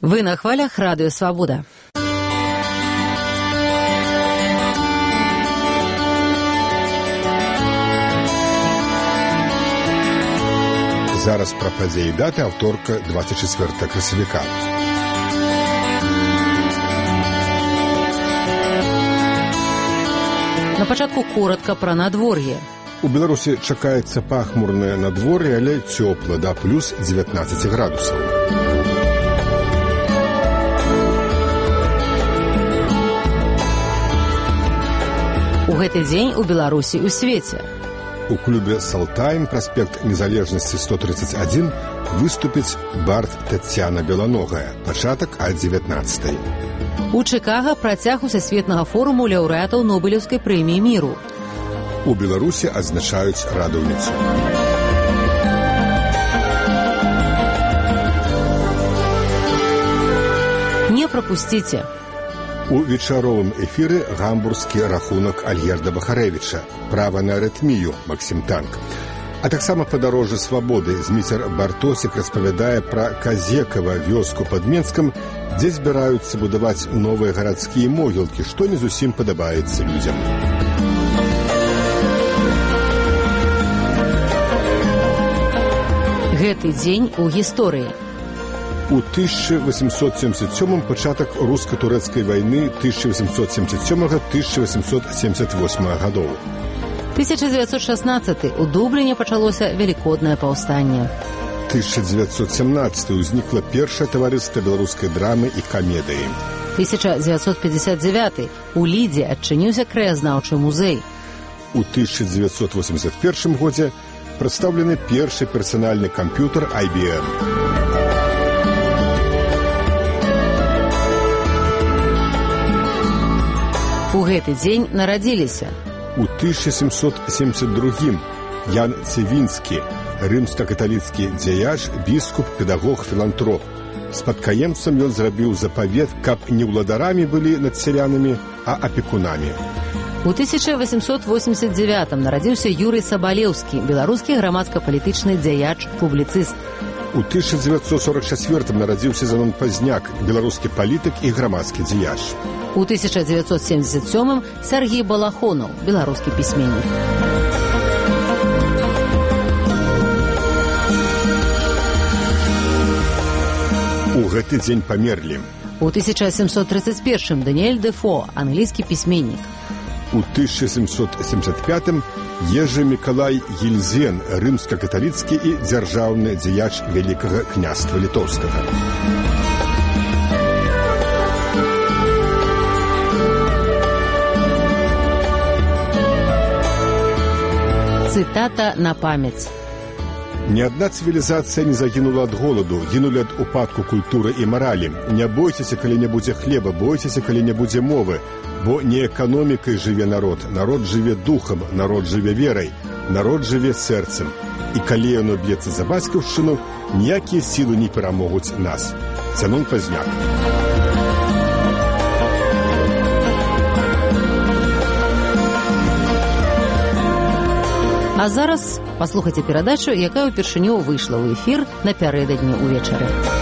Вы на хвалях Радио Свобода. Зараз пра падзеі даты, аўторка 24 красавіка. На пачатку коротка пра надвор'е. У Беларусі чакаецца пахмурнае надвор'е, але цёпла, да плюс 19 градусаў. У гэты дзень у Беларусі ў свеце. У клубе «Салтайм», праспект Незалежнасці 131, выступіць бард Таццяна Беланогая. Пачатак о 19-й. У Чыкага працяг усесветнага форуму лаўрэатаў Нобелеўскай прэміі міру. У Беларусі адзначаюць радаўніцу. Не прапусціце. У вечаровым эфіры гамбургскі рахунак Альгерда Бахарэвіча, права на арытмію Максім Танк. А таксама падарожжа свабоды Зміцер Бартосік распавядае пра Казекава, вёску пад Менскам, дзе збіраюцца будаваць новыя гарадскія могілкі, што не зусім падабаецца людзям. Гэты дзень у гісторыі. У 1877 пачатак руска-турэцкай вайны 1877-1878 гадоў. 1916 у Дубліне пачалося велікоднае паўстанне. 1917 узнікла першае таварыства беларускай драмы і камедыі. 1959 у Лідзе адчыніўся краязнаўчы музей. У 1981 годзе прадстаўлены першы персанальны камп'ютар IBM. У гэты дзень нарадзіліся. У 1772 Ян Цевінскі, рымска-каталіцкі дзеяч, біскуп, педагог, філантроп. Спадкаемцам ён зрабіў запавет, каб не ўладарамі былі над сялянамі, а апекунамі. У 1889 нарадзіўся Юрый Сабалеўскі, беларускі грамадска-палітычны дзеяч, публіцыст. У 1944 нарадзіўся Занон Пазняк, беларускі палітык і грамадскі дзеяч. У 1977 Сергій Балахонаў, беларускі пісьменнік. У гэты дзень памерлі. У 1731 Даніэль Дэфо, англійскі пісьменнік. У 1775 Ежы Мікалай Ельзен, рымска-каталіцкі і дзяржаўны дзеяч Вялікага княства Літоўскага. Цытата на памяць. Ні адна цывілізацыя не загінула ад голаду, гінулі ад упадку культуры і маралі. Не бойцеся, калі не будзе хлеба, бойцеся, калі не будзе мовы, бо не эканомікай жыве народ, народ жыве духам, народ жыве верай, народ жыве сэрцам. І калі яно б'ецца за бацькаўшчыну, ніякія сілы не перамогуць нас. Занон Пазняк. А зараз паслухайце перадачу, якая ўпершыню выйшла ў эфір напярэдадні ўвечары.